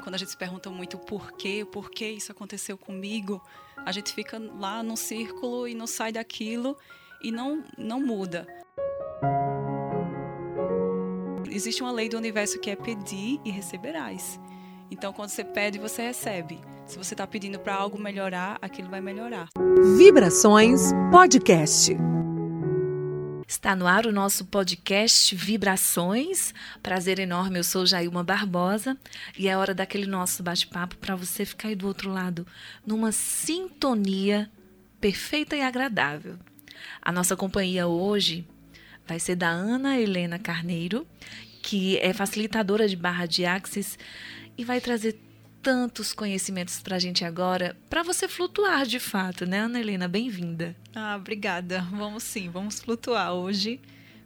quando a gente se pergunta muito por que isso aconteceu comigo, a gente fica lá num círculo e não sai daquilo e não muda. Existe uma lei do universo que é pedir e receberás. Então, quando você pede, você recebe. Se você está pedindo para algo melhorar, aquilo vai melhorar. Vibrações Podcast. Está no ar o nosso podcast Vibrações. Prazer enorme, eu sou Jailma Barbosa e é hora daquele nosso bate-papo para você ficar aí do outro lado numa sintonia perfeita e agradável. A nossa companhia hoje vai ser da Ana Helena Carneiro, que é facilitadora de barra de Axis e vai trazer tantos conhecimentos para a gente agora, para você flutuar de fato, né, Ana Helena? Bem-vinda. Obrigada. Vamos flutuar hoje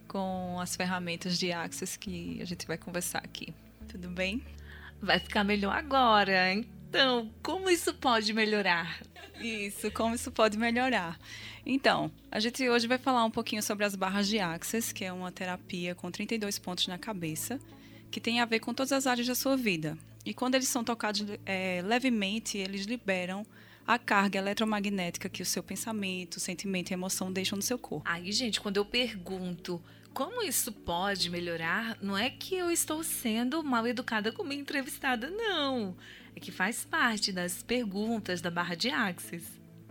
com as ferramentas de Axis que a gente vai conversar aqui. Tudo bem? Vai ficar melhor agora. Então, como isso pode melhorar? Como isso pode melhorar. Então, a gente hoje vai falar um pouquinho sobre as barras de Axis, que é uma terapia com 32 pontos na cabeça, que tem a ver com todas as áreas da sua vida. E quando eles são tocados levemente, eles liberam a carga eletromagnética que o seu pensamento, sentimento e emoção deixam no seu corpo. Aí, gente, quando eu pergunto como isso pode melhorar, não é que eu estou sendo mal educada com minha entrevistada, não. É que faz parte das perguntas da barra de Axis.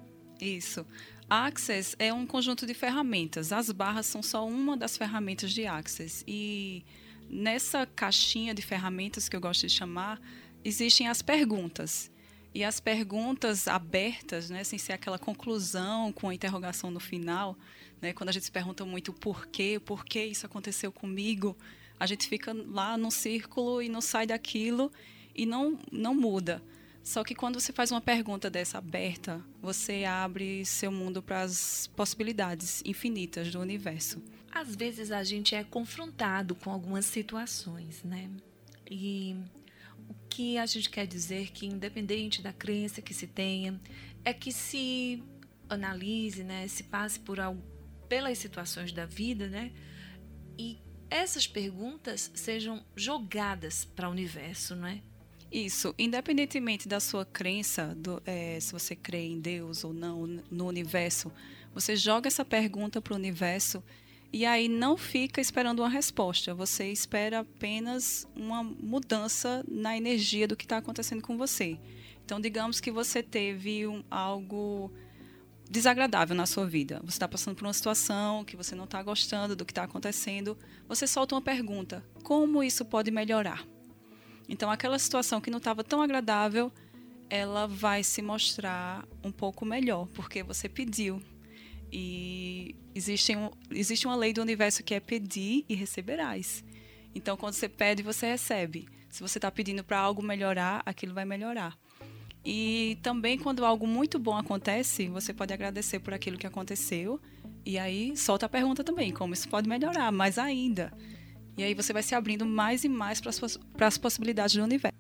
Isso. Axis é um conjunto de ferramentas. As barras são só uma das ferramentas de Axis. E nessa caixinha de ferramentas que eu gosto de chamar, existem as perguntas. E as perguntas abertas, né, sem ser aquela conclusão com a interrogação no final, né, quando a gente se pergunta muito por que isso aconteceu comigo, a gente fica lá num círculo e não sai daquilo e não muda. Só que quando você faz uma pergunta dessa aberta, você abre seu mundo para as possibilidades infinitas do universo. Às vezes a gente é confrontado com algumas situações, né? E o que a gente quer dizer que, independente da crença que se tenha, é que se analise, né? Se passe pelas situações da vida, né? E essas perguntas sejam jogadas para o universo, não é? Isso, independentemente da sua crença, se você crê em Deus ou não, no universo, você joga essa pergunta para o universo e aí não fica esperando uma resposta, você espera apenas uma mudança na energia do que está acontecendo com você. Então, digamos que você teve algo desagradável na sua vida, você está passando por uma situação que você não está gostando do que está acontecendo, você solta uma pergunta: como isso pode melhorar? Então, aquela situação que não estava tão agradável, ela vai se mostrar um pouco melhor, porque você pediu. E existe uma lei do universo que é pedir e receberás. Então, quando você pede, você recebe. Se você está pedindo para algo melhorar, aquilo vai melhorar. E também, quando algo muito bom acontece, você pode agradecer por aquilo que aconteceu. E aí, solta a pergunta também: como isso pode melhorar mais ainda? E aí você vai se abrindo mais e mais para as possibilidades do universo.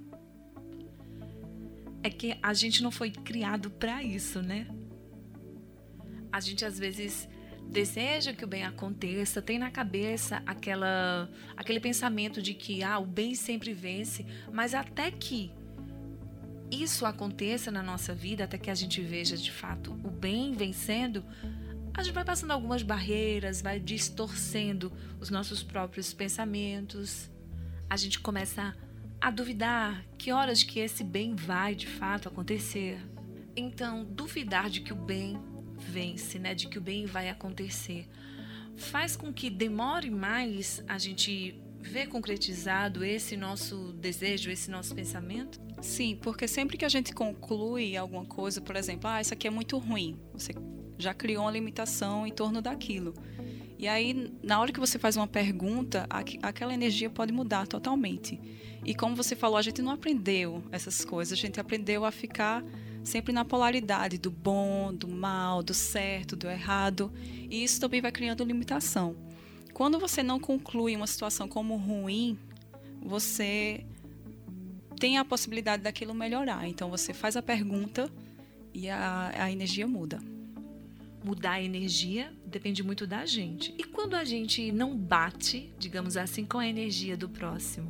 É que a gente não foi criado para isso, né? A gente, às vezes, deseja que o bem aconteça, tem na cabeça aquele pensamento de que o bem sempre vence, mas até que isso aconteça na nossa vida, até que a gente veja, de fato, o bem vencendo, a gente vai passando algumas barreiras, vai distorcendo os nossos próprios pensamentos. A gente começa a duvidar que horas que esse bem vai, de fato, acontecer. Então, duvidar de que o bem vence, né? De que o bem vai acontecer, faz com que demore mais a gente ver concretizado esse nosso desejo, esse nosso pensamento? Sim, porque sempre que a gente conclui alguma coisa, por exemplo, isso aqui é muito ruim, você já criou uma limitação em torno daquilo. E aí, na hora que você faz uma pergunta, aquela energia pode mudar totalmente. E como você falou, a gente não aprendeu essas coisas, a gente aprendeu a ficar sempre na polaridade do bom, do mal, do certo, do errado. E isso também vai criando limitação. Quando você não conclui uma situação como ruim, você tem a possibilidade daquilo melhorar. Então, você faz a pergunta e a energia muda. Mudar a energia depende muito da gente. E quando a gente não bate, digamos assim, com a energia do próximo?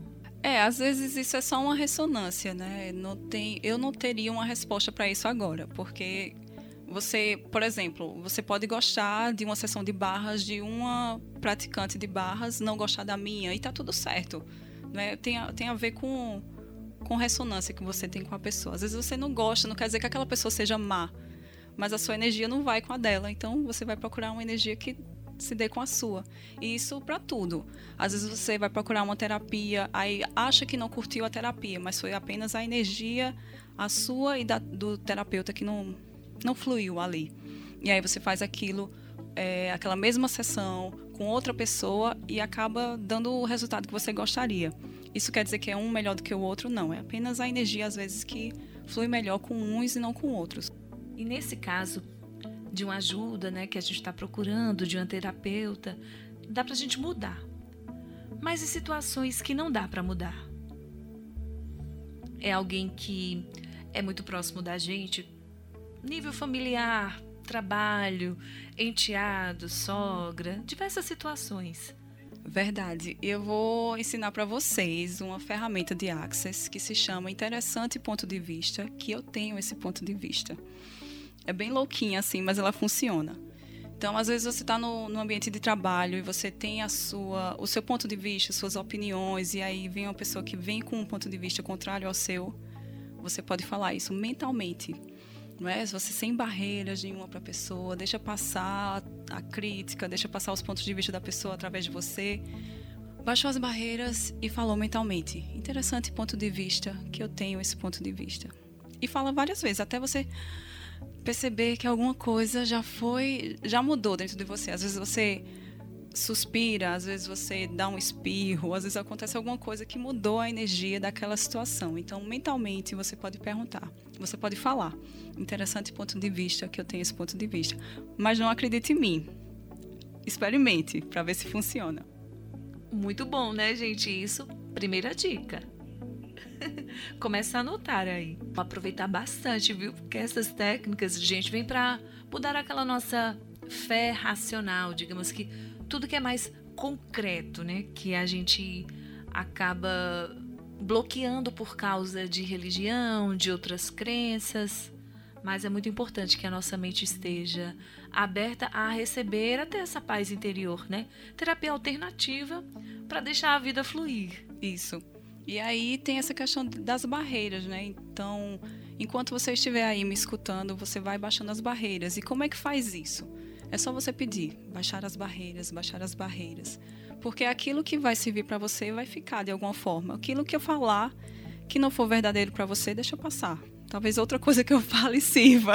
Às vezes isso é só uma ressonância, né? Eu não teria uma resposta para isso agora, porque você, por exemplo, você pode gostar de uma sessão de barras de uma praticante de barras, não gostar da minha, e tá tudo certo, né? Tem a ver com ressonância que você tem com a pessoa. Às vezes você não gosta, não quer dizer que aquela pessoa seja má, mas a sua energia não vai com a dela, então você vai procurar uma energia que se dê com a sua. E isso para tudo. Às vezes você vai procurar uma terapia, aí acha que não curtiu a terapia, mas foi apenas a energia, a sua e do terapeuta que não fluiu ali. E aí você faz aquela mesma sessão com outra pessoa e acaba dando o resultado que você gostaria. Isso quer dizer que é um melhor do que o outro? Não. É apenas a energia, às vezes, que flui melhor com uns e não com outros. E nesse caso de uma ajuda, né, que a gente está procurando, de uma terapeuta, dá para a gente mudar. Mas em situações que não dá para mudar? É alguém que é muito próximo da gente, nível familiar, trabalho, enteado, sogra, diversas situações. Verdade. Eu vou ensinar para vocês uma ferramenta de Access que se chama Interessante Ponto de Vista, que eu tenho esse ponto de vista. É bem louquinha assim, mas ela funciona. Então, às vezes você está no ambiente de trabalho e você tem o seu ponto de vista, suas opiniões, e aí vem uma pessoa que vem com um ponto de vista contrário ao seu, você pode falar isso mentalmente. Não é? Você sem barreiras nenhuma para a pessoa, deixa passar a crítica, deixa passar os pontos de vista da pessoa através de você. Baixou as barreiras e falou mentalmente. Interessante ponto de vista, que eu tenho esse ponto de vista. E fala várias vezes, até você perceber que alguma coisa já mudou dentro de você. Às vezes você suspira, às vezes você dá um espirro, às vezes acontece alguma coisa que mudou a energia daquela situação. Então, mentalmente, você pode perguntar, você pode falar. Interessante ponto de vista, que eu tenho esse ponto de vista. Mas não acredite em mim. Experimente, para ver se funciona. Muito bom, né, gente? Isso, primeira dica. Começa a anotar aí. Vou aproveitar bastante, viu? Porque essas técnicas, gente, vem para mudar aquela nossa fé racional, digamos que tudo que é mais concreto, né? Que a gente acaba bloqueando por causa de religião, de outras crenças. Mas é muito importante que a nossa mente esteja aberta a receber até essa paz interior, né? Terapia alternativa para deixar a vida fluir. Isso. E aí tem essa questão das barreiras, né? Então, enquanto você estiver aí me escutando, você vai baixando as barreiras. E como é que faz isso? É só você pedir, baixar as barreiras, baixar as barreiras. Porque aquilo que vai servir para você vai ficar de alguma forma. Aquilo que eu falar que não for verdadeiro para você, deixa eu passar. Talvez outra coisa que eu fale sirva.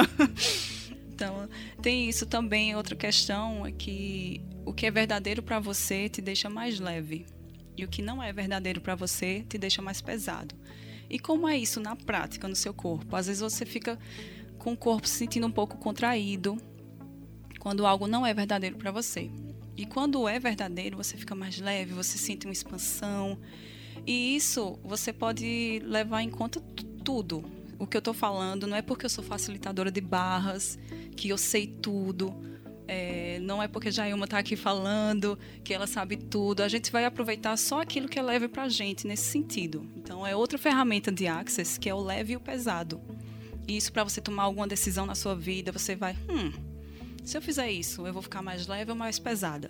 Então, tem isso também. Outra questão é que o que é verdadeiro para você te deixa mais leve. E o que não é verdadeiro para você te deixa mais pesado. E como é isso na prática, no seu corpo? Às vezes você fica com o corpo se sentindo um pouco contraído quando algo não é verdadeiro para você. E quando é verdadeiro, você fica mais leve, você sente uma expansão. E isso você pode levar em conta tudo. O que eu estou falando não é porque eu sou facilitadora de barras, que eu sei tudo. Não é porque Jailma está aqui falando que ela sabe tudo. A gente vai aproveitar só aquilo que é leve para a gente nesse sentido. Então, é outra ferramenta de Access, que é o leve e o pesado. E isso, para você tomar alguma decisão na sua vida, você vai, se eu fizer isso, eu vou ficar mais leve ou mais pesada?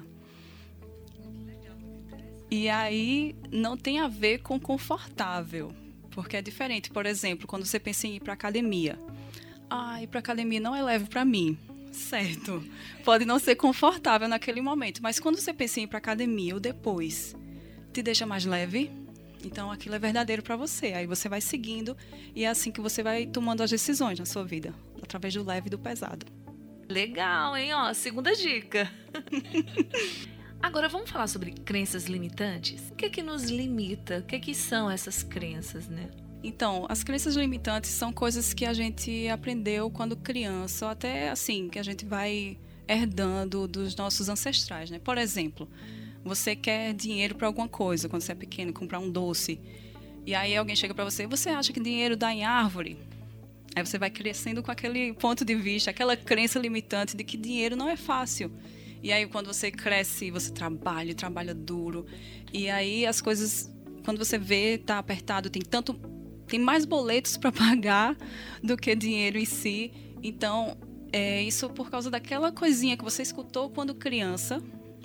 E aí, não tem a ver com confortável, porque é diferente. Por exemplo, quando você pensa em ir para academia. Ir para academia não é leve para mim. Certo. Pode não ser confortável naquele momento, mas quando você pensa em ir para academia ou depois, te deixa mais leve, então aquilo é verdadeiro para você. Aí você vai seguindo e é assim que você vai tomando as decisões na sua vida, através do leve e do pesado. Legal, hein? Segunda dica. Agora vamos falar sobre crenças limitantes? O que é que nos limita? O que é que são essas crenças, né? Então, as crenças limitantes são coisas que a gente aprendeu quando criança, ou até assim, que a gente vai herdando dos nossos ancestrais, né? Por exemplo, você quer dinheiro para alguma coisa, quando você é pequeno, comprar um doce, e aí alguém chega para você, você acha que dinheiro dá em árvore? Aí você vai crescendo com aquele ponto de vista, aquela crença limitante de que dinheiro não é fácil. E aí, quando você cresce, você trabalha duro, e aí as coisas quando você vê, tá apertado, tem mais boletos para pagar do que dinheiro em si. Então, isso por causa daquela coisinha que você escutou quando criança,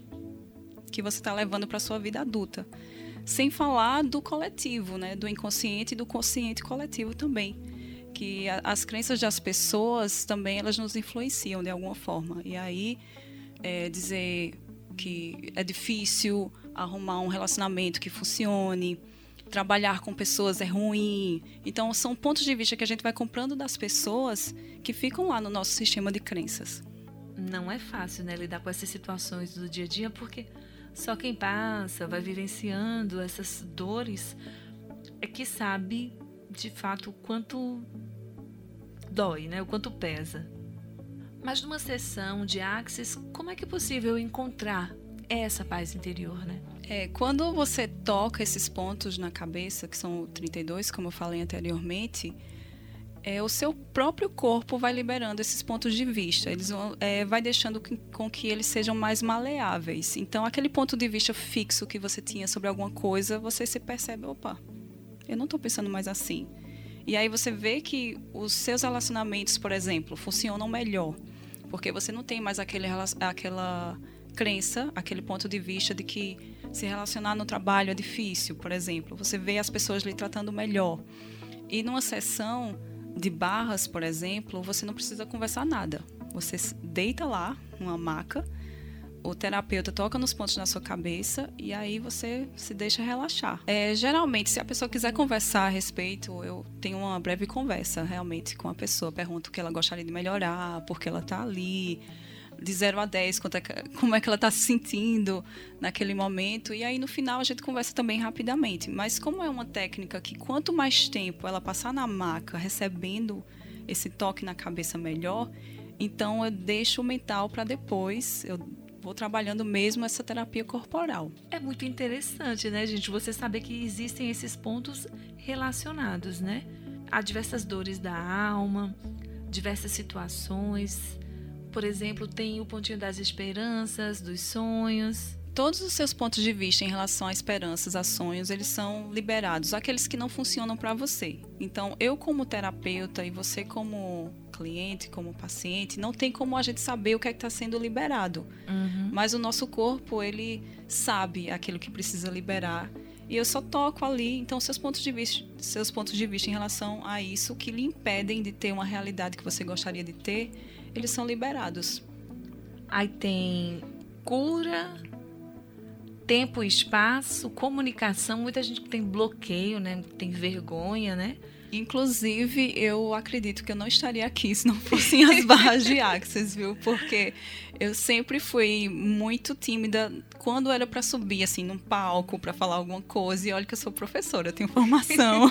que você está levando para sua vida adulta. Sem falar do coletivo, né? Do inconsciente e do consciente coletivo também. Que as crenças das pessoas também, elas nos influenciam de alguma forma. E aí, dizer que é difícil arrumar um relacionamento que funcione, trabalhar com pessoas é ruim. Então, são pontos de vista que a gente vai comprando das pessoas que ficam lá no nosso sistema de crenças. Não é fácil, né, lidar com essas situações do dia a dia, porque só quem passa, vai vivenciando essas dores, é que sabe, de fato, o quanto dói, né, o quanto pesa. Mas numa sessão de Axis, como é que é possível encontrar essa paz interior, né? Quando você toca esses pontos na cabeça, que são 32, como eu falei anteriormente, o seu próprio corpo vai liberando esses pontos de vista. Eles vai deixando com que eles sejam mais maleáveis. Então, aquele ponto de vista fixo que você tinha sobre alguma coisa, você se percebe, opa, eu não estou pensando mais assim. E aí você vê que os seus relacionamentos, por exemplo, funcionam melhor. Porque você não tem mais aquela crença, aquele ponto de vista de que se relacionar no trabalho é difícil, por exemplo. Você vê as pessoas lhe tratando melhor. E numa sessão de barras, por exemplo, você não precisa conversar nada. Você deita lá, numa maca, o terapeuta toca nos pontos na sua cabeça e aí você se deixa relaxar. Geralmente, se a pessoa quiser conversar a respeito, eu tenho uma breve conversa realmente com a pessoa. Pergunto o que ela gostaria de melhorar, por que ela está ali, de 0 a 10, como é que ela está se sentindo naquele momento. E aí, no final, a gente conversa também rapidamente. Mas como é uma técnica que quanto mais tempo ela passar na maca, recebendo esse toque na cabeça melhor, então eu deixo o mental para depois, eu vou trabalhando mesmo essa terapia corporal. É muito interessante, né, gente? Você saber que existem esses pontos relacionados, né? Há diversas dores da alma, diversas situações. Por exemplo, tem o pontinho das esperanças, dos sonhos. Todos os seus pontos de vista em relação a esperanças, a sonhos, eles são liberados. Aqueles que não funcionam para você. Então, eu como terapeuta e você como cliente, como paciente, não tem como a gente saber o que é que está sendo liberado. Uhum. Mas o nosso corpo, ele sabe aquilo que precisa liberar. E eu só toco ali. Então, seus pontos de vista em relação a isso que lhe impedem de ter uma realidade que você gostaria de ter, eles são liberados. Aí tem cura, tempo e espaço, comunicação. Muita gente tem bloqueio, né? Tem vergonha, né? Inclusive, eu acredito que eu não estaria aqui se não fossem as barras de Axis, viu? Porque eu sempre fui muito tímida quando era para subir, assim, num palco, para falar alguma coisa. E olha que eu sou professora, eu tenho formação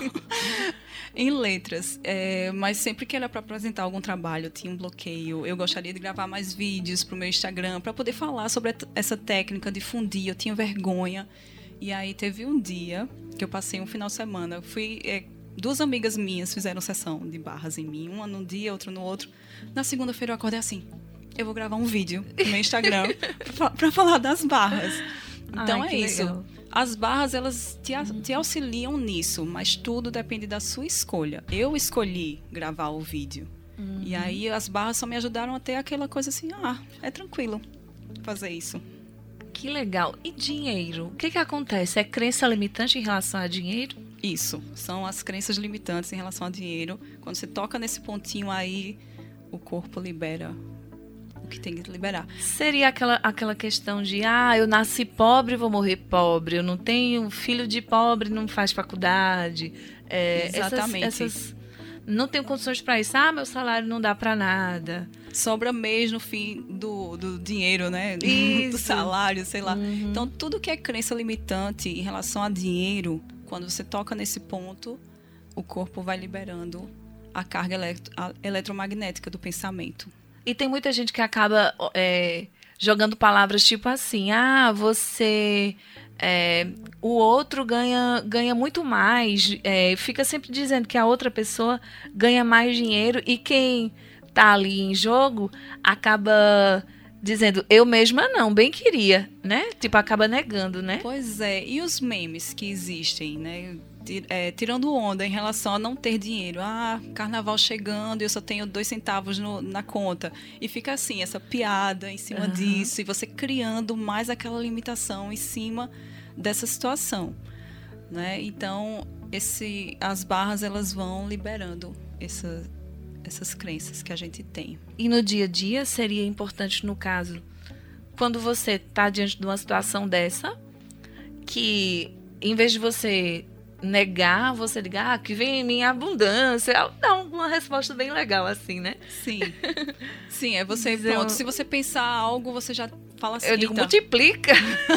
em letras. Mas sempre que era para apresentar algum trabalho, eu tinha um bloqueio. Eu gostaria de gravar mais vídeos para o meu Instagram, para poder falar sobre essa técnica, difundir. Eu tinha vergonha. E aí teve um dia que eu passei um final de semana, duas amigas minhas fizeram sessão de barras em mim, uma num dia, outra no outro. Na segunda-feira eu acordei assim, eu vou gravar um vídeo no meu Instagram para falar das barras. Então é isso. Legal. As barras, elas te auxiliam nisso, mas tudo depende da sua escolha. Eu escolhi gravar o vídeo. Uhum. E aí as barras só me ajudaram a ter aquela coisa assim, é tranquilo fazer isso. Que legal. E dinheiro? O que acontece? É crença limitante em relação a dinheiro? Isso, são as crenças limitantes em relação ao dinheiro. Quando você toca nesse pontinho aí, o corpo libera o que tem que liberar. Seria aquela questão de, eu nasci pobre, vou morrer pobre. Eu não tenho filho de pobre, não faz faculdade. Exatamente. Não tenho condições para isso. Meu salário não dá para nada. Sobra mês no fim do dinheiro, né? Do salário, sei lá. Uhum. Então, tudo que é crença limitante em relação a dinheiro, quando você toca nesse ponto, o corpo vai liberando a carga eletromagnética do pensamento. E tem muita gente que acaba jogando palavras tipo assim, você... o outro ganha muito mais, fica sempre dizendo que a outra pessoa ganha mais dinheiro e quem está ali em jogo acaba dizendo, eu mesma não, bem queria, né? Tipo, acaba negando, né? Pois é, e os memes que existem, né? Tirando onda em relação a não ter dinheiro. Carnaval chegando e eu só tenho 2 centavos na conta. E fica assim, essa piada em cima disso. E você criando mais aquela limitação em cima dessa situação, né? Então, as barras, elas vão liberando essas crenças que a gente tem. E no dia a dia seria importante, no caso, quando você está diante de uma situação dessa, que em vez de você negar, você diga, que vem em mim abundância. Dá uma resposta bem legal assim, né? Sim. Sim, é você, pronto. Se você pensar algo, você já fala assim. Eu digo, multiplica.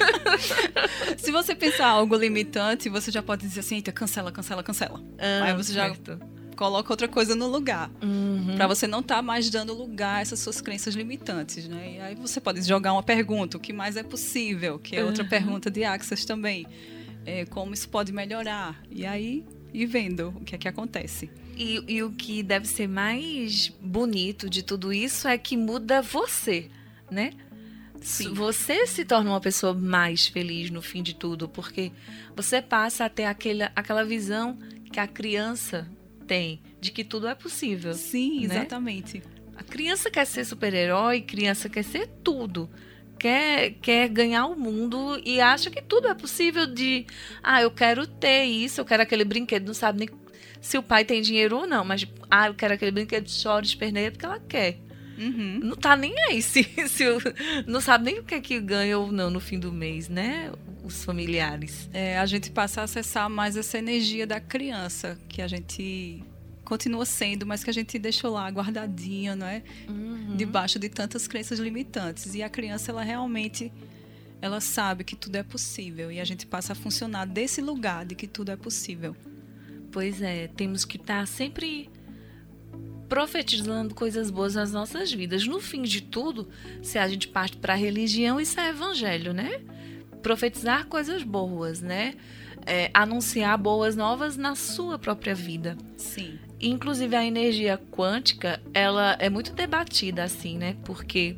Se você pensar algo limitante, você já pode dizer assim, eita, cancela. Aí você certo. Já coloca outra coisa no lugar. Pra você não estar mais dando lugar a essas suas crenças limitantes, né? E aí você pode jogar uma pergunta, o que mais é possível? Que é outra pergunta de Access também. Como isso pode melhorar? E aí, ir vendo o que é que acontece. E o que deve ser mais bonito de tudo isso é que muda você, né? Sim. Você se torna uma pessoa mais feliz no fim de tudo, porque você passa a ter aquela visão que a criança tem, de que tudo é possível. Sim, né? Exatamente. A criança quer ser super-herói, criança quer ser tudo. Quer ganhar o mundo e acha que tudo é possível de... eu quero ter isso, eu quero aquele brinquedo. Não sabe nem se o pai tem dinheiro ou não, mas eu quero aquele brinquedo, chora, esperneia porque ela quer. Não tá nem aí não sabe nem o que é que ganha ou não no fim do mês, né? Os familiares. A gente passa a acessar mais essa energia da criança, que a gente continua sendo, mas que a gente deixou lá guardadinha, não é? Debaixo de tantas crenças limitantes. E a criança, ela realmente, ela sabe que tudo é possível. E a gente passa a funcionar desse lugar de que tudo é possível. Pois é, temos que estar sempre profetizando coisas boas nas nossas vidas. No fim de tudo, se a gente parte para a religião, isso é evangelho, né? Profetizar coisas boas, né? Anunciar boas novas na sua própria vida. Sim. Inclusive, a energia quântica, ela é muito debatida, assim, né? Porque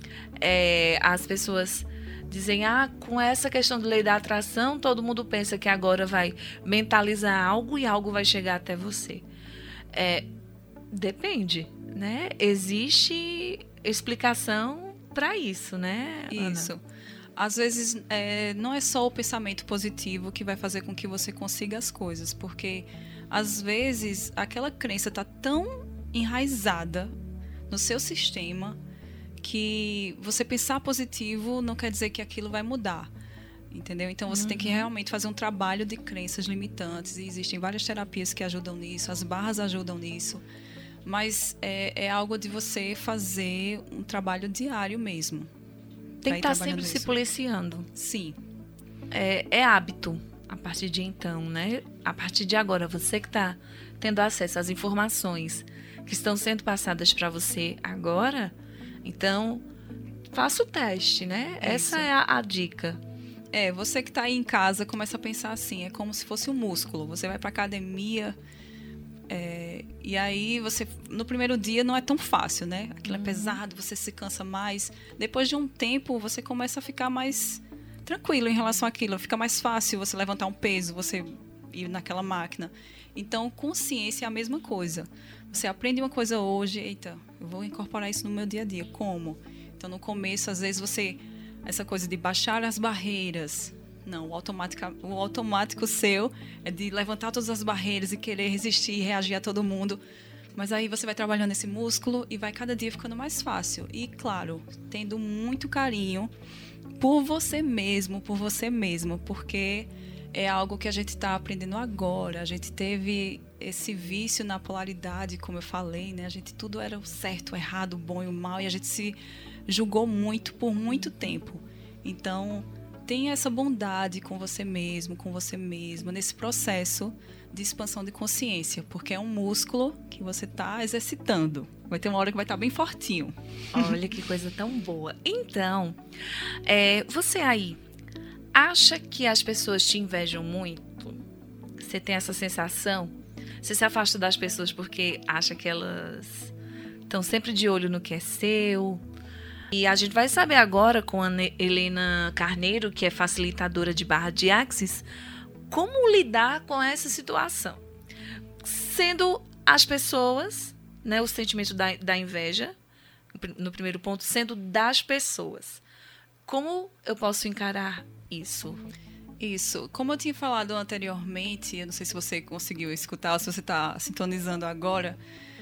as pessoas dizem, com essa questão de lei da atração, todo mundo pensa que agora vai mentalizar algo e algo vai chegar até você. Depende, né? Existe explicação para isso, né, Ana? Isso. Às vezes, não é só o pensamento positivo que vai fazer com que você consiga as coisas, porque, às vezes, aquela crença está tão enraizada no seu sistema que você pensar positivo não quer dizer que aquilo vai mudar, entendeu? Então, você tem que realmente fazer um trabalho de crenças limitantes, e existem várias terapias que ajudam nisso, as barras ajudam nisso, mas é algo de você fazer um trabalho diário mesmo. Tem que estar sempre se policiando. Sim. É hábito a partir de então, né? A partir de agora, você que está tendo acesso às informações que estão sendo passadas para você agora, então, faça o teste, né? Essa é a dica. Você que está aí em casa, começa a pensar assim, é como se fosse um músculo. Você vai para academia, e aí você, no primeiro dia não é tão fácil, né? Aquilo é pesado, você se cansa mais. Depois de um tempo, você começa a ficar mais tranquilo em relação àquilo. Fica mais fácil você levantar um peso, você ir naquela máquina. Então, consciência é a mesma coisa. Você aprende uma coisa hoje, eita, eu vou incorporar isso no meu dia a dia. Como? Então, no começo, às vezes, essa coisa de baixar as barreiras. Não, o automático seu é de levantar todas as barreiras e querer resistir e reagir a todo mundo. Mas aí você vai trabalhando esse músculo e vai cada dia ficando mais fácil. E, claro, tendo muito carinho por você mesmo, porque é algo que a gente está aprendendo agora. A gente teve esse vício na polaridade, como eu falei, né? Tudo era o certo, o errado, o bom e o mal, e a gente se julgou muito por muito tempo. Então, tenha essa bondade com você mesmo, nesse processo de expansão de consciência, porque é um músculo que você está exercitando. Vai ter uma hora que vai estar bem fortinho. Olha que coisa tão boa. Então, você aí acha que as pessoas te invejam muito? Você tem essa sensação? Você se afasta das pessoas porque acha que elas estão sempre de olho no que é seu? E a gente vai saber agora com a Helena Carneiro, que é facilitadora de barra de Axis, como lidar com essa situação. Sendo as pessoas, né, o sentimento da inveja, no primeiro ponto, sendo das pessoas. Como eu posso encarar isso? Isso. Como eu tinha falado anteriormente, eu não sei se você conseguiu escutar ou se você está sintonizando agora,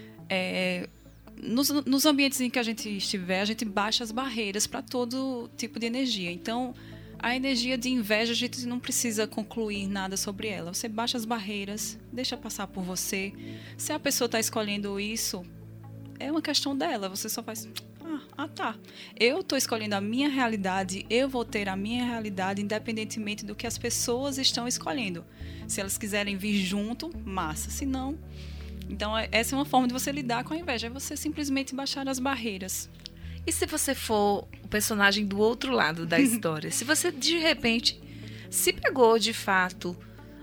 nos ambientes em que a gente estiver, a gente baixa as barreiras para todo tipo de energia. Então, a energia de inveja, a gente não precisa concluir nada sobre ela. Você baixa as barreiras, deixa passar por você. Se a pessoa está escolhendo isso, é uma questão dela. Você só faz... tá. Eu estou escolhendo a minha realidade, eu vou ter a minha realidade independentemente do que as pessoas estão escolhendo. Se elas quiserem vir junto, massa. Se não... Então, essa é uma forma de você lidar com a inveja. É você simplesmente baixar as barreiras. E se você for o personagem do outro lado da história? Se você, de repente, se pegou, de fato,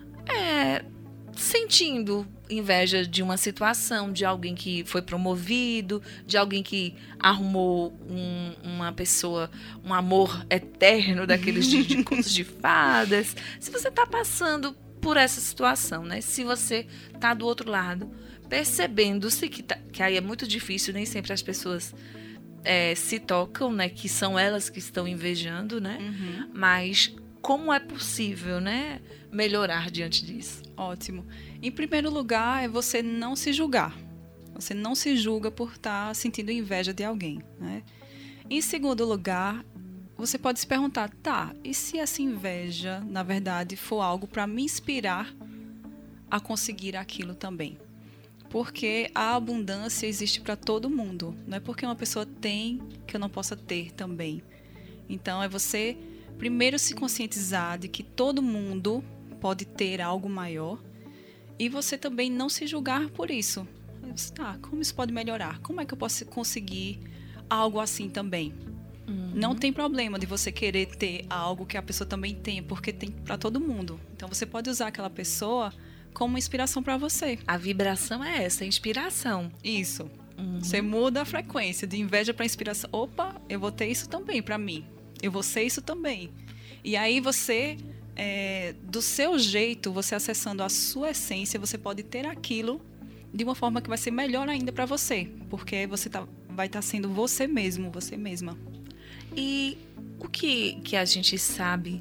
sentindo inveja de uma situação, de alguém que foi promovido, de alguém que arrumou uma pessoa, um amor eterno daqueles de contos de fadas. Se você está passando por essa situação, né? Se você está do outro lado, percebendo-se que aí é muito difícil, nem sempre as pessoas se tocam, né? Que são elas que estão invejando, né? Uhum. Mas como é possível, né? Melhorar diante disso? Ótimo. Em primeiro lugar, é você não se julgar. Você não se julga por estar sentindo inveja de alguém, né? Em segundo lugar, você pode se perguntar, e se essa inveja, na verdade, for algo para me inspirar a conseguir aquilo também? Porque a abundância existe para todo mundo. Não é porque uma pessoa tem que eu não possa ter também. Então, é você primeiro se conscientizar de que todo mundo pode ter algo maior e você também não se julgar por isso. Como isso pode melhorar? Como é que eu posso conseguir algo assim também? Uhum. Não tem problema de você querer ter algo que a pessoa também tem, porque tem para todo mundo. Então, você pode usar aquela pessoa como inspiração para você. A vibração é essa, a inspiração. Isso. Uhum. Você muda a frequência de inveja para inspiração. Opa, eu vou ter isso também para mim. Eu vou ser isso também. E aí você, do seu jeito, você acessando a sua essência, você pode ter aquilo de uma forma que vai ser melhor ainda para você. Porque você vai estar sendo você mesmo, você mesma. E o que a gente sabe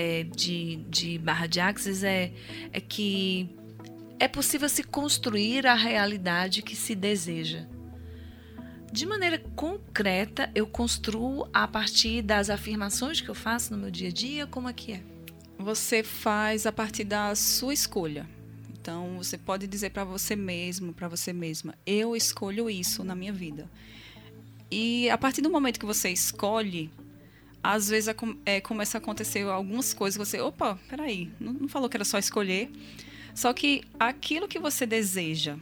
de barra de Axis é que é possível se construir a realidade que se deseja. De maneira concreta, eu construo a partir das afirmações que eu faço no meu dia a dia? Como é que é? Você faz a partir da sua escolha. Então, você pode dizer para você mesmo, para você mesma, eu escolho isso na minha vida. E a partir do momento que você escolhe, às vezes começa a acontecer algumas coisas que você, opa, peraí, não falou que era só escolher. Só que aquilo que você deseja,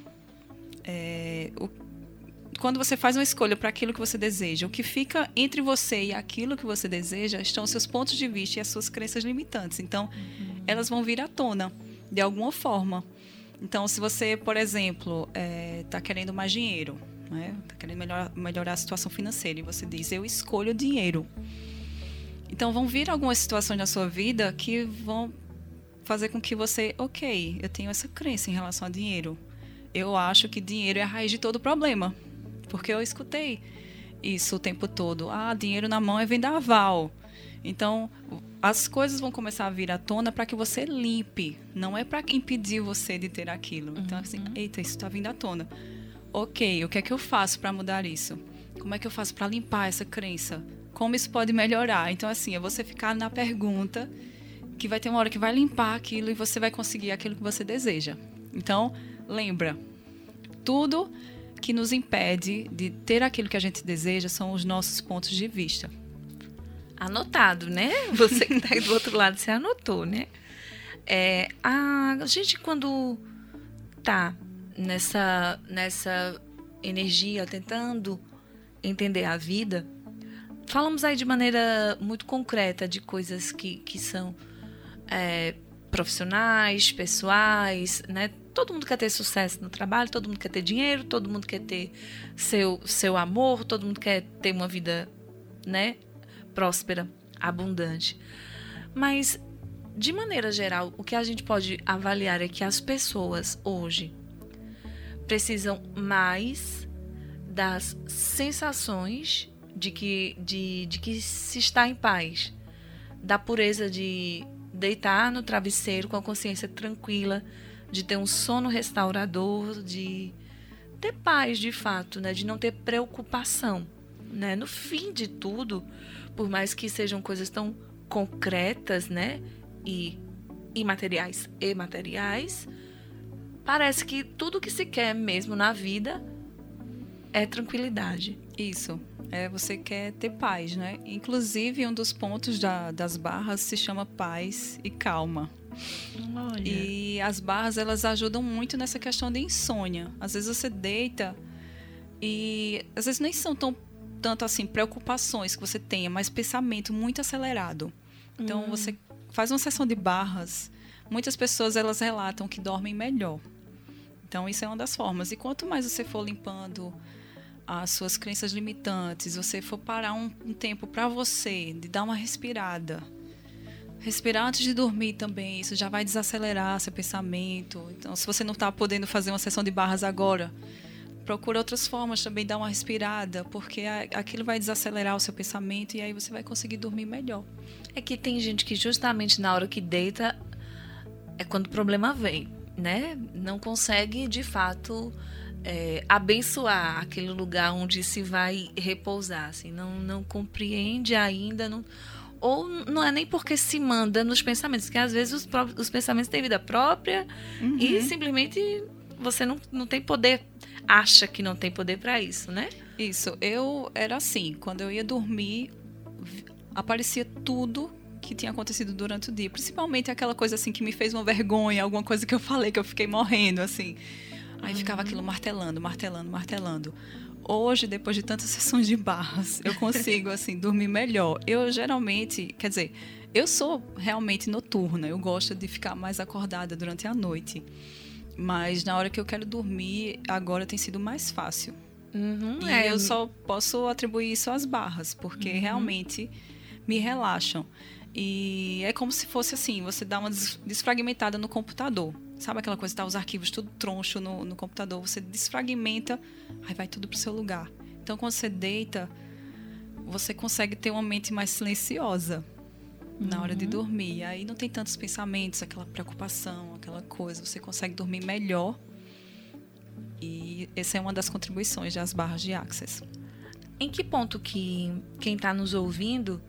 quando você faz uma escolha para aquilo que você deseja, o que fica entre você e aquilo que você deseja estão os seus pontos de vista e as suas crenças limitantes. Então, elas vão vir à tona, de alguma forma. Então, se você, por exemplo, está querendo mais dinheiro, né? Está querendo melhorar a situação financeira, e você diz, eu escolho dinheiro. Então, vão vir algumas situações na sua vida que vão fazer com que você, ok, eu tenho essa crença em relação a dinheiro. Eu acho que dinheiro é a raiz de todo problema. Porque eu escutei isso o tempo todo. Dinheiro na mão é vendaval. Então, as coisas vão começar a vir à tona para que você limpe. Não é para impedir você de ter aquilo. Então, assim, eita, isso está vindo à tona. Ok, o que é que eu faço para mudar isso? Como é que eu faço para limpar essa crença? Como isso pode melhorar? Então, assim, é você ficar na pergunta que vai ter uma hora que vai limpar aquilo e você vai conseguir aquilo que você deseja. Então, lembra, tudo que nos impede de ter aquilo que a gente deseja são os nossos pontos de vista. Anotado, né? Você que está aí do outro lado, você anotou, né? A gente, quando está nessa energia, tentando entender a vida, falamos aí de maneira muito concreta de coisas que são profissionais, pessoais, né? Todo mundo quer ter sucesso no trabalho, todo mundo quer ter dinheiro, todo mundo quer ter seu amor, todo mundo quer ter uma vida né, próspera, abundante. Mas, de maneira geral, o que a gente pode avaliar é que as pessoas hoje precisam mais das sensações de que se está em paz, da pureza de deitar no travesseiro com a consciência tranquila, de ter um sono restaurador, de ter paz de fato, né? De não ter preocupação, né? No fim de tudo, por mais que sejam coisas tão concretas, né? E imateriais e materiais, parece que tudo que se quer mesmo na vida é tranquilidade. Isso. Você quer ter paz, né? Inclusive, um dos pontos das barras se chama paz e calma. Olha. E as barras, elas ajudam muito nessa questão de insônia. Às vezes você deita e às vezes nem são tanto assim preocupações que você tenha, mas pensamento muito acelerado. Então, você faz uma sessão de barras, muitas pessoas elas relatam que dormem melhor. Então, isso é uma das formas. E quanto mais você for limpando as suas crenças limitantes, você for parar um tempo para você, de dar uma respirada. Respirar antes de dormir também, isso já vai desacelerar seu pensamento. Então, se você não está podendo fazer uma sessão de barras agora, procura outras formas também, dar uma respirada, porque aquilo vai desacelerar o seu pensamento e aí você vai conseguir dormir melhor. É que tem gente que justamente na hora que deita é quando o problema vem, né? Não consegue, de fato, abençoar aquele lugar onde se vai repousar, assim, não compreende ainda, ou não é nem porque se manda nos pensamentos, porque às vezes os pensamentos têm vida própria e simplesmente você não tem poder, acha que não tem poder para isso, né? Isso, eu era assim, quando eu ia dormir, aparecia tudo que tinha acontecido durante o dia, principalmente aquela coisa assim que me fez uma vergonha, alguma coisa que eu falei que eu fiquei morrendo, assim. Aí ficava aquilo martelando. Hoje, depois de tantas sessões de barras, eu consigo, assim, dormir melhor. Eu geralmente, quer dizer, eu sou realmente noturna. Eu gosto de ficar mais acordada durante a noite. Mas na hora que eu quero dormir, agora tem sido mais fácil. Eu só posso atribuir isso às barras, porque realmente me relaxam. E é como se fosse assim, você dá uma desfragmentada no computador. Sabe aquela coisa, tá os arquivos tudo troncho no computador, você desfragmenta, aí vai tudo pro seu lugar. Então, quando você deita, você consegue ter uma mente mais silenciosa na hora de dormir. Aí não tem tantos pensamentos, aquela preocupação, aquela coisa. Você consegue dormir melhor. E essa é uma das contribuições das barras de Access. Em que ponto que quem está nos ouvindo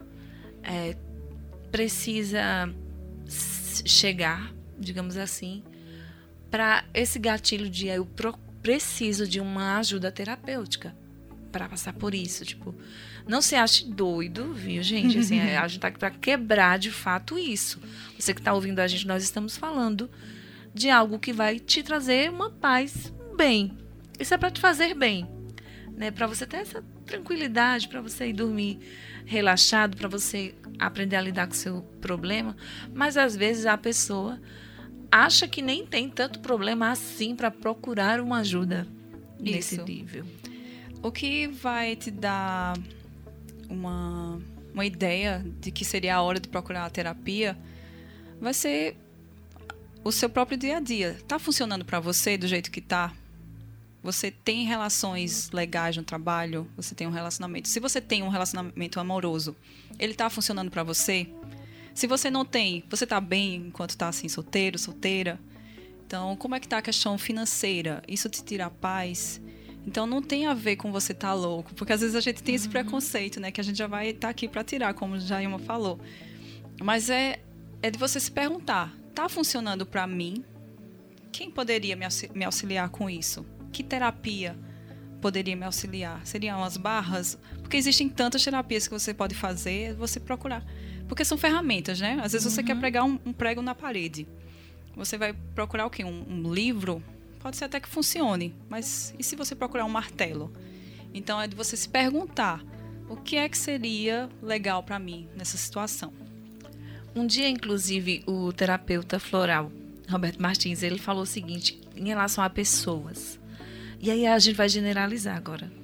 precisa chegar, digamos assim, para esse gatilho de eu preciso de uma ajuda terapêutica para passar por isso? Tipo, não se ache doido, viu, gente? Assim, a gente tá aqui para quebrar de fato isso. Você que está ouvindo a gente, nós estamos falando de algo que vai te trazer uma paz, bem. Isso é para te fazer bem, né? Para você ter essa tranquilidade, para você ir dormir relaxado, para você aprender a lidar com o seu problema. Mas às vezes a pessoa acha que nem tem tanto problema assim para procurar uma ajuda nesse nível. O que vai te dar uma ideia de que seria a hora de procurar a terapia vai ser o seu próprio dia a dia. Está funcionando para você do jeito que está? Você tem relações legais no trabalho? Você tem um relacionamento? Se você tem um relacionamento amoroso, ele está funcionando para você? Se você não tem, você está bem enquanto está assim, solteiro, solteira? Então, como é que está a questão financeira? Isso te tira a paz? Então, não tem a ver com você estar louco, porque às vezes a gente tem esse preconceito, né? Que a gente já vai estar aqui para tirar, como a Jailma falou. Mas é de você se perguntar, está funcionando para mim? Quem poderia me auxiliar com isso? Que terapia poderia me auxiliar? Seriam as barras? Porque existem tantas terapias que você pode fazer, você procurar. Porque são ferramentas, né? Às vezes você quer pregar um prego na parede. Você vai procurar o quê? Um livro? Pode ser até que funcione. Mas e se você procurar um martelo? Então, é de você se perguntar o que é que seria legal para mim nessa situação. Um dia, inclusive, o terapeuta floral, Roberto Martins, ele falou o seguinte, em relação a pessoas. E aí a gente vai generalizar agora.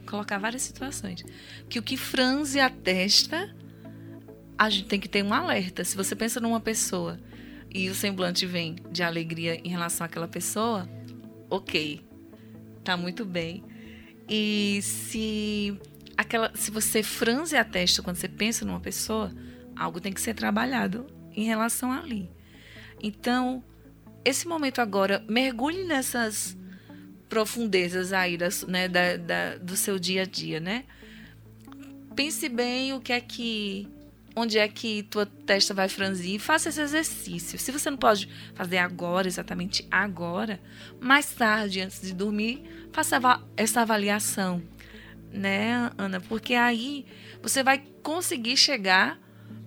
colocar várias situações. Que o que franze a testa, a gente tem que ter um alerta. Se você pensa numa pessoa e o semblante vem de alegria em relação àquela pessoa, ok, tá muito bem. E se você franze a testa quando você pensa numa pessoa, algo tem que ser trabalhado em relação ali. Então, esse momento agora, mergulhe nessas profundezas aí né, do seu dia a dia, né? Pense bem onde é que tua testa vai franzir, faça esse exercício. Se você não pode fazer agora, exatamente agora, mais tarde, antes de dormir, faça essa avaliação, né, Ana? Porque aí você vai conseguir chegar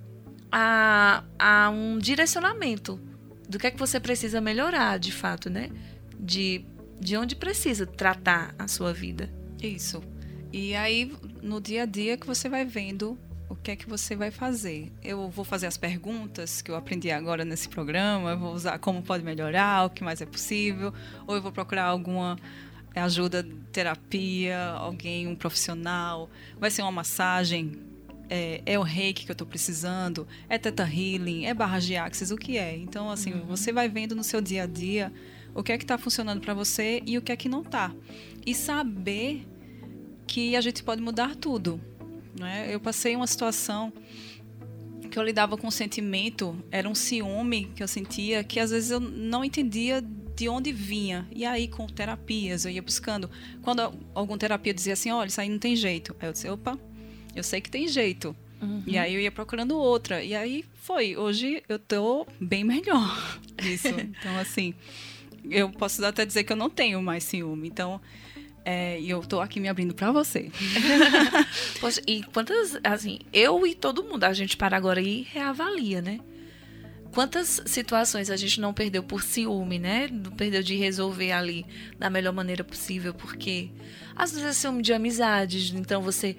a um direcionamento do que é que você precisa melhorar, de fato, né? De onde precisa tratar a sua vida. Isso. E aí, no dia a dia, que você vai vendo o que é que você vai fazer. Eu vou fazer as perguntas que eu aprendi agora nesse programa, eu vou usar como pode melhorar, o que mais é possível, ou eu vou procurar alguma ajuda, terapia, um profissional, vai ser uma massagem, é o reiki que eu estou precisando, é Theta Healing, é barra de Axis, o que é? Então, assim, você vai vendo no seu dia a dia o que é que está funcionando para você e o que é que não está. E saber que a gente pode mudar tudo, né? Eu passei uma situação que eu lidava com um sentimento, era um ciúme que eu sentia, que às vezes eu não entendia de onde vinha. E aí, com terapias, eu ia buscando. Quando alguma terapia dizia assim, olha, isso aí não tem jeito. Aí eu disse, opa, eu sei que tem jeito. E aí eu ia procurando outra. E aí foi. Hoje eu tô bem melhor disso. Então, assim, eu posso até dizer que eu não tenho mais ciúme. Então, e eu tô aqui me abrindo pra você. Poxa, e quantas, assim, eu e todo mundo, a gente para agora e reavalia, né? Quantas situações a gente não perdeu por ciúme, né? Não perdeu de resolver ali da melhor maneira possível, porque às vezes é ciúme de amizades, então você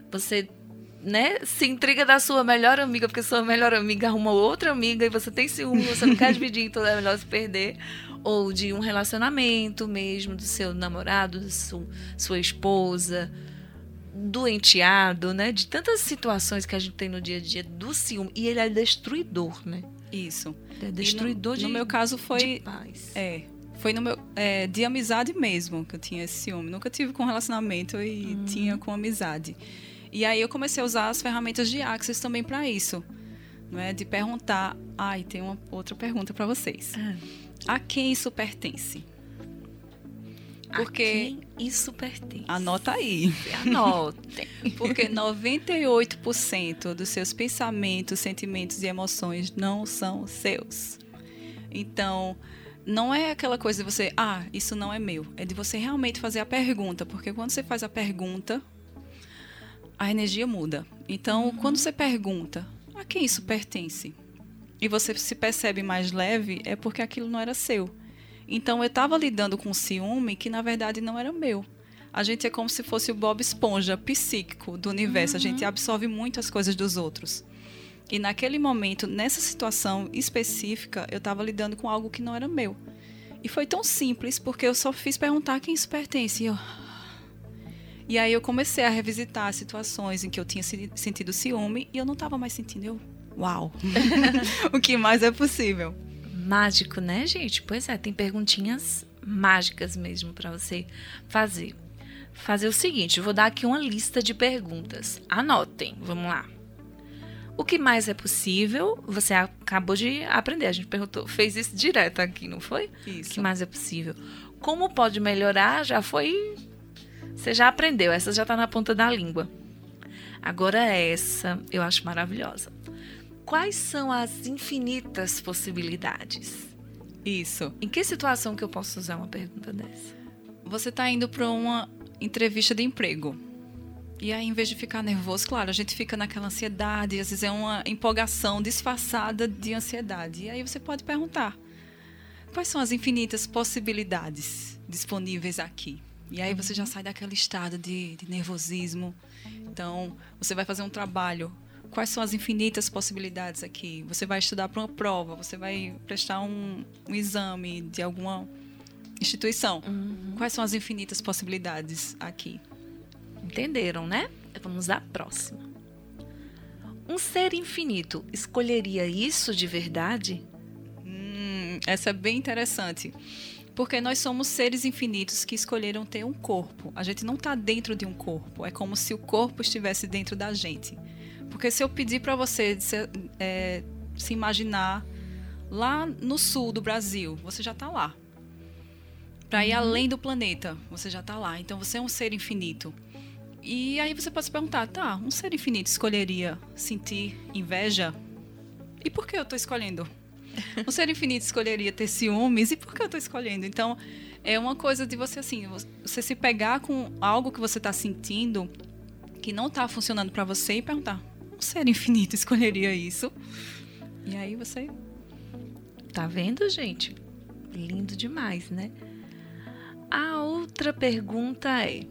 né, se intriga da sua melhor amiga, porque sua melhor amiga arruma outra amiga e você tem ciúme, você não quer dividir, então é melhor se perder. Ou de um relacionamento mesmo, do seu namorado, da sua esposa, do enteado, né? De tantas situações que a gente tem no dia a dia do ciúme. E ele é destruidor, né? Isso. É destruidor no meu caso foi de paz. Foi no meu de amizade mesmo que eu tinha esse ciúme. Nunca tive com relacionamento e tinha com amizade. E aí eu comecei a usar as ferramentas de Axis também para isso, não é? De perguntar. E tem uma outra pergunta para vocês. A quem isso pertence? Porque a quem isso pertence? Anota aí. Anotem. Porque 98% dos seus pensamentos, sentimentos e emoções não são seus. Então, não é aquela coisa de você, isso não é meu. É de você realmente fazer a pergunta. Porque quando você faz a pergunta, a energia muda. Então, quando você pergunta, a quem isso pertence? E você se percebe mais leve, é porque aquilo não era seu. Então, eu estava lidando com ciúme que, na verdade, não era meu. A gente é como se fosse o Bob Esponja psíquico do universo. A gente absorve muito as coisas dos outros. E naquele momento, nessa situação específica, eu estava lidando com algo que não era meu. E foi tão simples, porque eu só fiz perguntar a quem isso pertence. E aí eu comecei a revisitar as situações em que eu tinha sentido ciúme e eu não estava mais sentindo. Uau! O que mais é possível? Mágico, né, gente? Pois é, tem perguntinhas mágicas mesmo para você fazer. Fazer o seguinte, eu vou dar aqui uma lista de perguntas. Anotem, vamos lá. O que mais é possível? Você acabou de aprender, a gente fez isso direto aqui, não foi? Isso. O que mais é possível? Como pode melhorar? Já foi... Você já aprendeu, essa já está na ponta da língua. Agora essa, eu acho maravilhosa. Quais são as infinitas possibilidades? Isso. Em que situação que eu posso usar uma pergunta dessa? Você está indo para uma entrevista de emprego. E aí, em vez de ficar nervoso, claro, a gente fica naquela ansiedade, às vezes é uma empolgação disfarçada de ansiedade. E aí você pode perguntar, quais são as infinitas possibilidades disponíveis aqui? E aí você já sai daquele estado de nervosismo. Então, você vai fazer um trabalho. Quais são as infinitas possibilidades aqui? Você vai estudar para uma prova, você vai prestar um exame de alguma instituição. Quais são as infinitas possibilidades aqui? Entenderam, né? Vamos à próxima. Um ser infinito escolheria isso de verdade? Essa é bem interessante. Porque nós somos seres infinitos que escolheram ter um corpo. A gente não está dentro de um corpo. É como se o corpo estivesse dentro da gente. Porque se eu pedir para você se imaginar lá no sul do Brasil, você já está lá. Para ir além do planeta, você já está lá. Então você é um ser infinito. E aí você pode se perguntar, um ser infinito escolheria sentir inveja? E por que eu estou escolhendo? Um ser infinito escolheria ter ciúmes, e por que eu estou escolhendo? Então, é uma coisa de você, assim, você se pegar com algo que você está sentindo que não está funcionando para você e perguntar, um ser infinito escolheria isso? E aí você... Tá vendo, gente? Lindo demais, né? A outra pergunta é: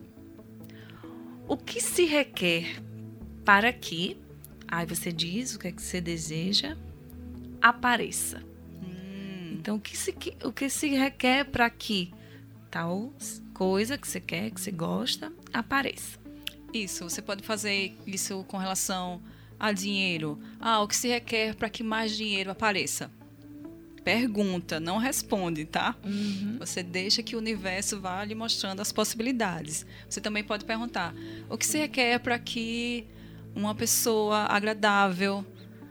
o que se requer para que, aí você diz o que é que você deseja, apareça? Então, o que se requer para que tal coisa que você quer, que você gosta, apareça? Isso, você pode fazer isso com relação a dinheiro. O que se requer para que mais dinheiro apareça? Pergunta, não responde, tá? Você deixa que o universo vá lhe mostrando as possibilidades. Você também pode perguntar, o que se requer para que uma pessoa agradável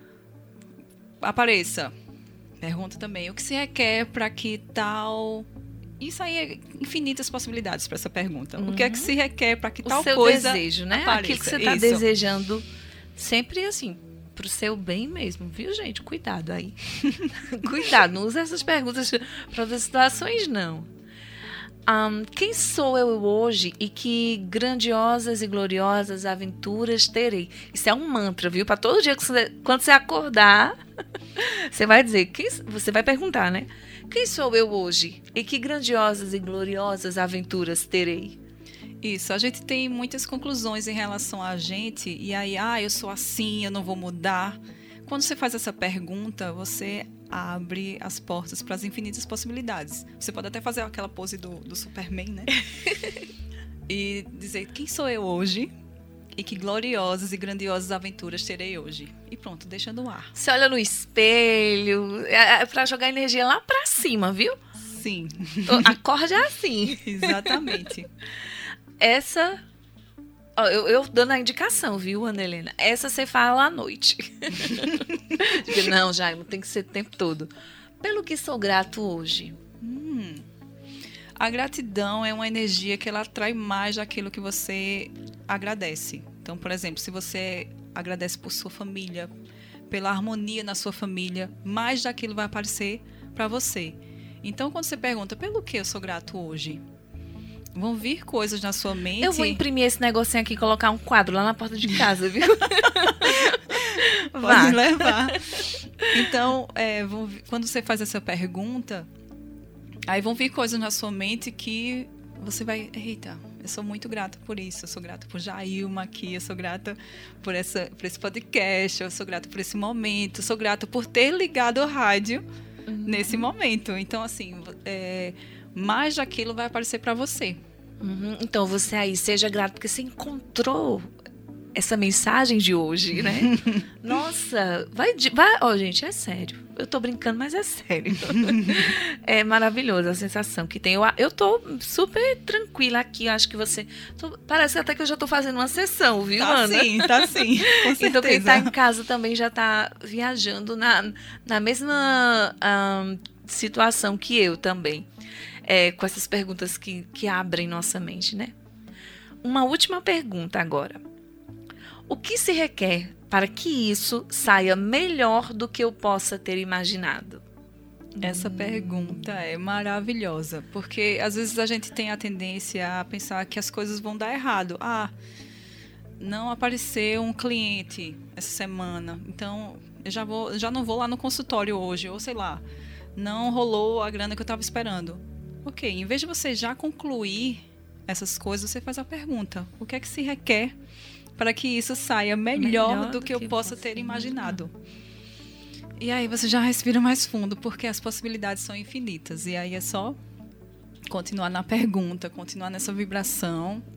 apareça? Pergunta também, o que se requer para que tal... Isso aí é infinitas possibilidades para essa pergunta. O que é que se requer para que tal coisa apareça? O seu desejo, né? Apareça. Aquilo que você está desejando, sempre assim, pro seu bem mesmo, viu, gente? Cuidado aí. Cuidado, não usa essas perguntas para outras situações, não. Quem sou eu hoje e que grandiosas e gloriosas aventuras terei? Isso é um mantra, viu? Para todo dia, quando você acordar, você vai dizer, você vai perguntar, né? Quem sou eu hoje e que grandiosas e gloriosas aventuras terei? Isso, a gente tem muitas conclusões em relação a gente, e aí, eu sou assim, eu não vou mudar. Quando você faz essa pergunta, você abre as portas para as infinitas possibilidades. Você pode até fazer aquela pose do Superman, né? E dizer, quem sou eu hoje? E que gloriosas e grandiosas aventuras terei hoje. E pronto, deixa no ar. Você olha no espelho, para jogar energia lá para cima, viu? Sim. Acorde assim. Exatamente. Essa... Eu dando a indicação, viu, Ana Helena? Essa você fala à noite. Não, Jaime, tem que ser o tempo todo. Pelo que sou grato hoje. A gratidão é uma energia que ela atrai mais daquilo que você agradece. Então, por exemplo, se você agradece por sua família, pela harmonia na sua família, mais daquilo vai aparecer para você. Então, quando você pergunta, pelo que eu sou grato hoje? Vão vir coisas na sua mente. Eu vou imprimir esse negocinho aqui e colocar um quadro lá na porta de casa, viu? Pode levar. Então, quando você faz essa pergunta, aí vão vir coisas na sua mente que você vai... Eita, eu sou muito grata por isso. Eu sou grata por Jailma aqui. Eu sou grata por esse podcast. Eu sou grata por esse momento. Eu sou grata por ter ligado o rádio nesse momento. Então, assim, mais daquilo vai aparecer para você. Então, você aí, seja grato porque você encontrou essa mensagem de hoje, né? Nossa, vai, gente, é sério. Eu tô brincando, mas é sério. É maravilhoso a sensação que tem. Eu tô super tranquila aqui, acho que você... Parece até que eu já tô fazendo uma sessão, viu, Ana? Tá sim, com certeza. Então, quem tá em casa também já tá viajando na mesma situação que eu também. Com essas perguntas que abrem nossa mente, né? Uma última pergunta agora. O que se requer para que isso saia melhor do que eu possa ter imaginado? Essa pergunta é maravilhosa, porque às vezes a gente tem a tendência a pensar que as coisas vão dar errado. Não apareceu um cliente essa semana, então eu já não vou lá no consultório hoje, ou sei lá, não rolou a grana que eu estava esperando. Ok, em vez de você já concluir essas coisas, você faz a pergunta: o que é que se requer para que isso saia melhor do que eu possa ter imaginado? E aí você já respira mais fundo, porque as possibilidades são infinitas. E aí é só continuar na pergunta, continuar nessa vibração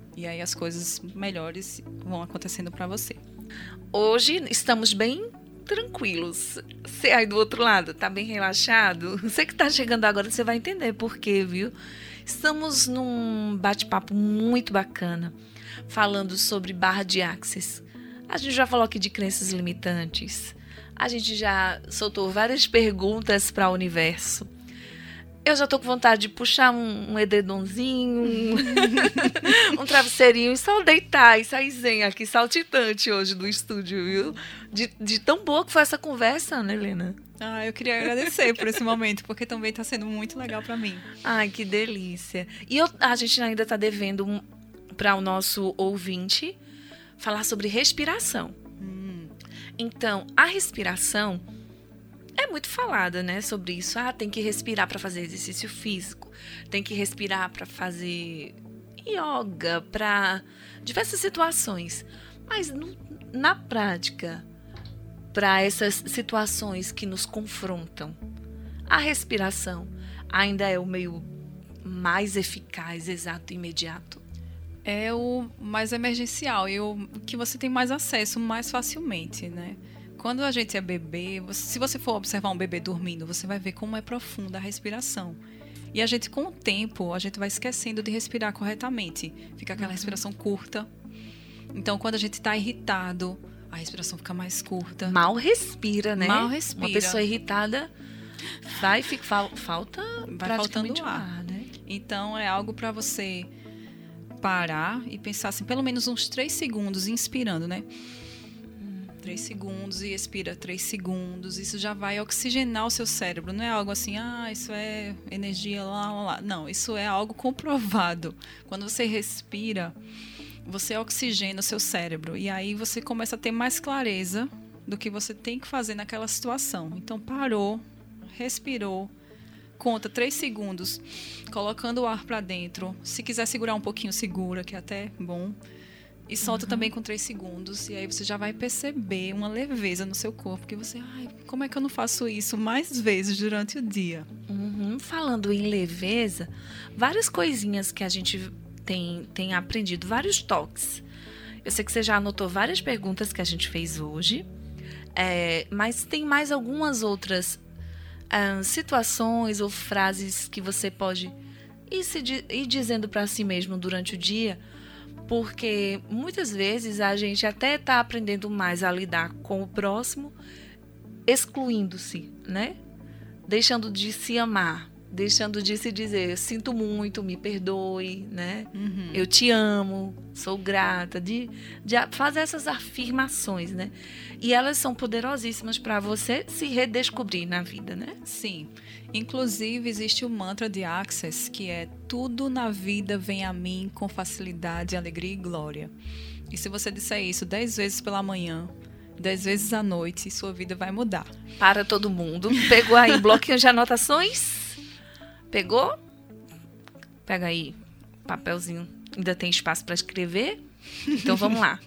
E aí as coisas melhores vão acontecendo para você. Hoje estamos bem tranquilos. Você aí do outro lado tá bem relaxado? Você que tá chegando agora, você vai entender por quê, viu? Estamos num bate-papo muito bacana, falando sobre barra de Axis. A gente já falou aqui de crenças limitantes. A gente já soltou várias perguntas para o universo. Eu já tô com vontade de puxar um edredomzinho, um travesseirinho e só deitar e sair zen aqui, saltitante hoje do estúdio, viu? De tão boa que foi essa conversa, né, Helena? Eu queria agradecer por esse momento, porque também está sendo muito legal para mim. Ai, que delícia. E a gente ainda está devendo para o nosso ouvinte falar sobre respiração. Então, a respiração é muito falada, né, sobre isso. Tem que respirar para fazer exercício físico, tem que respirar para fazer yoga, para diversas situações. Mas na prática, para essas situações que nos confrontam, a respiração ainda é o meio mais eficaz, exato e imediato. É o mais emergencial e o que você tem mais acesso mais facilmente, né? Quando a gente é bebê, se você for observar um bebê dormindo, você vai ver como é profunda a respiração. E a gente, com o tempo, a gente vai esquecendo de respirar corretamente. Fica aquela respiração curta. Então, quando a gente está irritado, a respiração fica mais curta. Mal respira, né? Mal respira. Uma pessoa irritada vai falta faltando ar, né? Então, é algo para você parar e pensar assim, pelo menos uns 3 segundos inspirando, né? 3 segundos e expira 3 segundos. Isso já vai oxigenar o seu cérebro. Não é algo assim, isso é energia, lá. Não, isso é algo comprovado. Quando você respira, você oxigena o seu cérebro. E aí você começa a ter mais clareza do que você tem que fazer naquela situação. Então, parou, respirou, conta 3 segundos, colocando o ar para dentro. Se quiser segurar um pouquinho, segura, que é até bom. E solta também com 3 segundos. E aí você já vai perceber uma leveza no seu corpo. Que você, como é que eu não faço isso mais vezes durante o dia? Falando em leveza, várias coisinhas que a gente tem aprendido, vários toques. Eu sei que você já anotou várias perguntas que a gente fez hoje. Mas tem mais algumas outras situações ou frases que você pode ir dizendo para si mesmo durante o dia. Porque muitas vezes a gente até está aprendendo mais a lidar com o próximo, excluindo-se, né? Deixando de se amar, deixando de se dizer, sinto muito, me perdoe, né? Eu te amo, sou grata, de fazer essas afirmações, né? E elas são poderosíssimas para você se redescobrir na vida, né? Sim. Inclusive, existe o mantra de Axis, que é tudo na vida vem a mim com facilidade, alegria e glória. E se você disser isso 10 vezes pela manhã, 10 vezes à noite, sua vida vai mudar. Para todo mundo. Pegou aí bloquinho de anotações? Pegou? Pega aí papelzinho. Ainda tem espaço para escrever? Então vamos lá.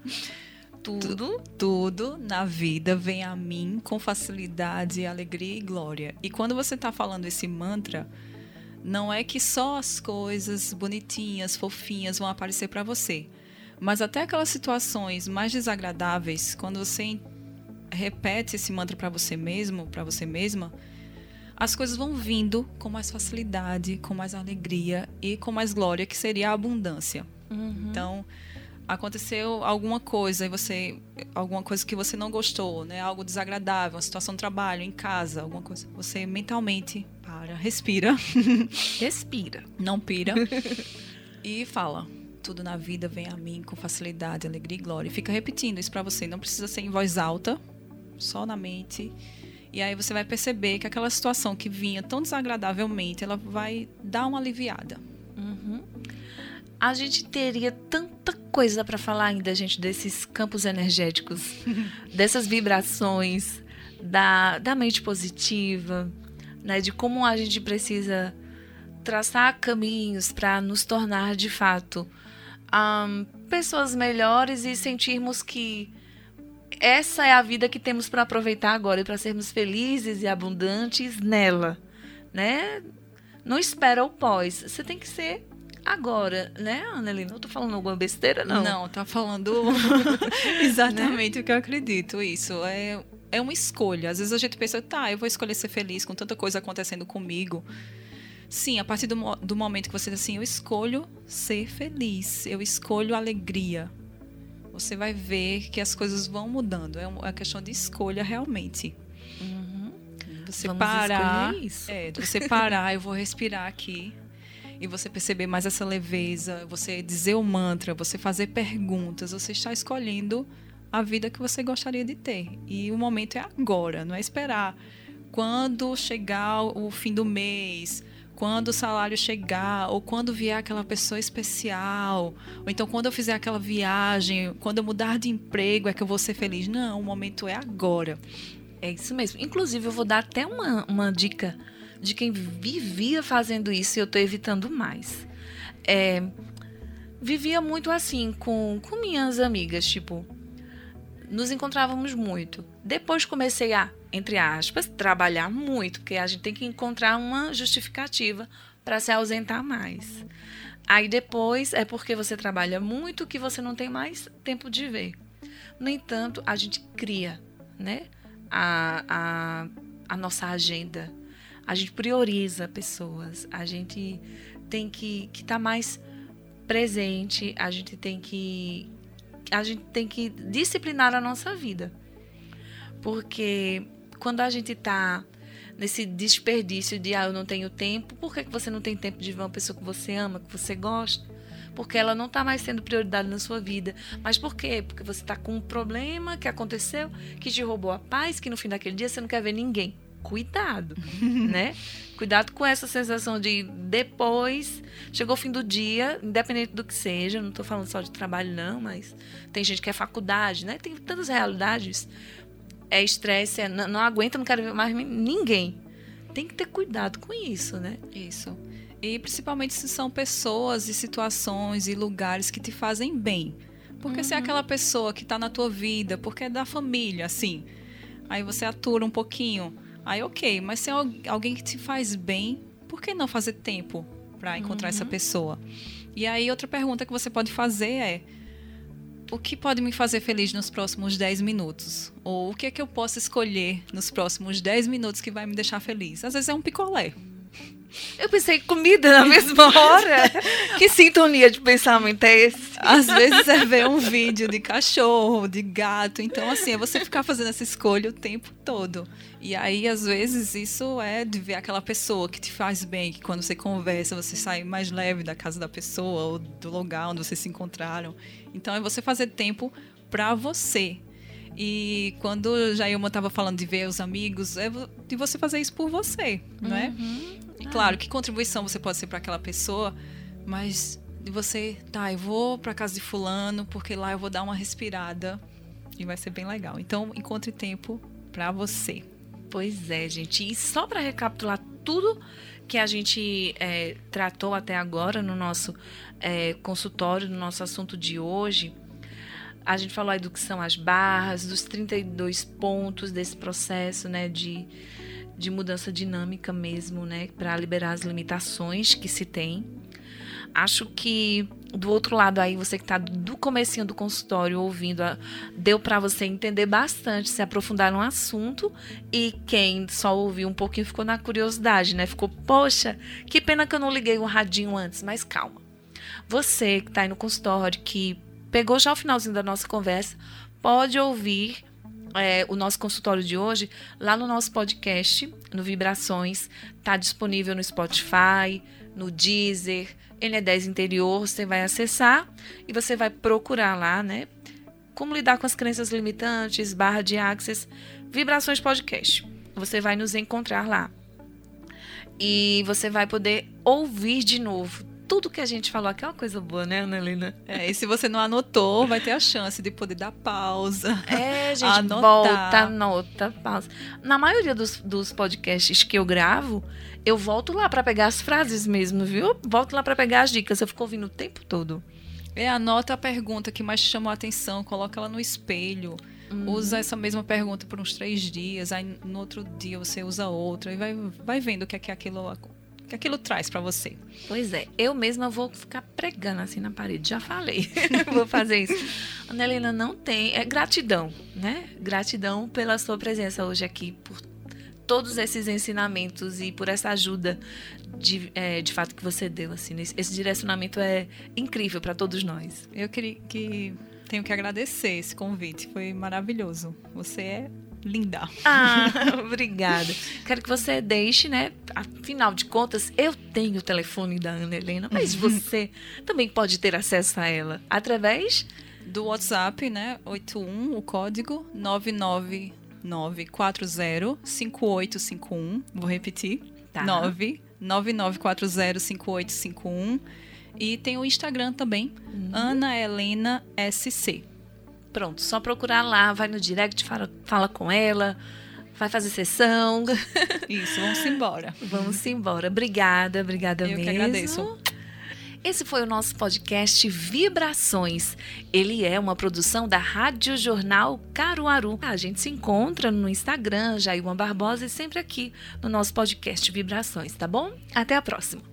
Tudo na vida vem a mim com facilidade, alegria e glória. E quando você está falando esse mantra, não é que só as coisas bonitinhas, fofinhas vão aparecer para você. Mas até aquelas situações mais desagradáveis, quando você repete esse mantra para você mesmo, para você mesma, as coisas vão vindo com mais facilidade, com mais alegria e com mais glória, que seria a abundância. Então, aconteceu alguma coisa alguma coisa que você não gostou, né? Algo desagradável, uma situação de trabalho, em casa, alguma coisa. Você mentalmente respira. Respira. Não pira. E fala, tudo na vida vem a mim com facilidade, alegria e glória. E fica repetindo isso para você. Não precisa ser em voz alta, só na mente. E aí você vai perceber que aquela situação que vinha tão desagradavelmente, ela vai dar uma aliviada. A gente teria tanta coisa para falar ainda, gente, desses campos energéticos, dessas vibrações, da mente positiva, né, de como a gente precisa traçar caminhos para nos tornar, de fato, pessoas melhores e sentirmos que essa é a vida que temos para aproveitar agora e para sermos felizes e abundantes nela, né? Não espera o pós, você tem que ser Agora, né, Annelina? Eu tô falando alguma besteira, não? Não, tá falando exatamente o que eu acredito. Isso é uma escolha. Às vezes a gente pensa, eu vou escolher ser feliz com tanta coisa acontecendo comigo. Sim, a partir do momento que você diz assim, eu escolho ser feliz, eu escolho alegria, você vai ver que as coisas vão mudando. É uma questão de escolha realmente. Você Vamos parar, escolher isso. você parar, eu vou respirar aqui, e você perceber mais essa leveza, você dizer o mantra, você fazer perguntas, você está escolhendo a vida que você gostaria de ter. E o momento é agora, não é esperar quando chegar o fim do mês, quando o salário chegar, ou quando vier aquela pessoa especial, ou então quando eu fizer aquela viagem, quando eu mudar de emprego é que eu vou ser feliz. Não, o momento é agora. É isso mesmo. Inclusive, eu vou dar até uma dica de quem vivia fazendo isso e eu estou evitando mais. Vivia muito assim com minhas amigas, tipo, nos encontrávamos muito. Depois comecei a, entre aspas, trabalhar muito, porque a gente tem que encontrar uma justificativa para se ausentar mais. Aí depois é porque você trabalha muito que você não tem mais tempo de ver. No entanto, a gente cria, né, a nossa agenda. A gente prioriza pessoas. A gente tem que estar mais presente. A gente tem que disciplinar a nossa vida. Porque quando a gente está nesse desperdício de eu não tenho tempo, por que você não tem tempo de ver uma pessoa que você ama, que você gosta? Porque ela não está mais sendo prioridade na sua vida. Mas por quê? Porque você está com um problema que aconteceu, que te roubou a paz, que no fim daquele dia você não quer ver ninguém. Cuidado, né? Cuidado com essa sensação de depois, chegou o fim do dia, independente do que seja, não estou falando só de trabalho não, mas tem gente que é faculdade, né? Tem tantas realidades, é estresse, não aguenta, não quero ver mais ninguém. Tem que ter cuidado com isso, né? Isso. E principalmente se são pessoas e situações e lugares que te fazem bem. Porque se é aquela pessoa que está na tua vida, porque é da família, assim, aí você atura um pouquinho. Aí ok, mas se é alguém que te faz bem, por que não fazer tempo para encontrar essa pessoa? E aí outra pergunta que você pode fazer é: o que pode me fazer feliz nos próximos 10 minutos? Ou o que é que eu posso escolher nos próximos 10 minutos que vai me deixar feliz? Às vezes é um picolé. Eu pensei em comida na mesma hora. Que sintonia de pensamento é esse? Às vezes é ver um vídeo de cachorro, de gato. Então, assim, é você ficar fazendo essa escolha o tempo todo. E aí, às vezes, isso é de ver aquela pessoa que te faz bem, que quando você conversa, você sai mais leve da casa da pessoa ou do lugar onde vocês se encontraram. Então, é você fazer tempo pra você. E quando Jailma estava falando de ver os amigos, é de você fazer isso por você, não é? E claro, que contribuição você pode ser para aquela pessoa, mas de você, eu vou para casa de fulano, porque lá eu vou dar uma respirada e vai ser bem legal. Então, encontre tempo para você. Pois é, gente. E só para recapitular tudo que a gente tratou até agora no nosso consultório, no nosso assunto de hoje, a gente falou aí do que são as barras, dos 32 pontos desse processo, né, de mudança dinâmica mesmo, né, para liberar as limitações que se tem. Acho que do outro lado aí, você que está do comecinho do consultório ouvindo, deu para você entender bastante, se aprofundar no assunto, e quem só ouviu um pouquinho ficou na curiosidade, né? Ficou, poxa, que pena que eu não liguei o radinho antes, mas calma. Você que está aí no consultório, que pegou já o finalzinho da nossa conversa, pode ouvir o nosso consultório de hoje lá no nosso podcast, no Vibrações. Está disponível no Spotify, no Deezer, N10 Interior. Você vai acessar e você vai procurar lá, né? Como lidar com as crenças limitantes, / Access, Vibrações Podcast. Você vai nos encontrar lá. E você vai poder ouvir de novo tudo que a gente falou aqui. É uma coisa boa, né, Annelina? E se você não anotou, vai ter a chance de poder dar pausa. Gente, anotar. Volta, anota, pausa. Na maioria dos podcasts que eu gravo, eu volto lá para pegar as frases mesmo, viu? Volto lá para pegar as dicas. Eu fico ouvindo o tempo todo. Anota a pergunta que mais te chamou a atenção, coloca ela no espelho. Usa essa mesma pergunta por uns 3 dias, aí no outro dia você usa outra e vai vendo o que é que aquilo que aquilo traz para você. Pois é, eu mesma vou ficar pregando assim na parede, já falei, vou fazer isso. Ana Helena, não tem, é gratidão, né? Gratidão pela sua presença hoje aqui, por todos esses ensinamentos e por essa ajuda de fato que você deu, assim, esse direcionamento é incrível para todos nós. Eu tenho que agradecer esse convite, foi maravilhoso. Você é linda. Obrigada. Quero que você deixe, né? Afinal de contas, eu tenho o telefone da Ana Helena, mas você também pode ter acesso a ela através do WhatsApp, né? 81, o código 999405851. Vou repetir. Tá. 999405851. E tem o Instagram também, Ana Helena SC. Pronto, só procurar lá, vai no direct, fala com ela, vai fazer sessão. Isso, vamos embora. Vamos embora. Obrigada mesmo. Eu que agradeço. Esse foi o nosso podcast Vibrações. Ele é uma produção da Rádio Jornal Caruaru. A gente se encontra no Instagram, Jailma Barbosa, e sempre aqui no nosso podcast Vibrações, tá bom? Até a próxima.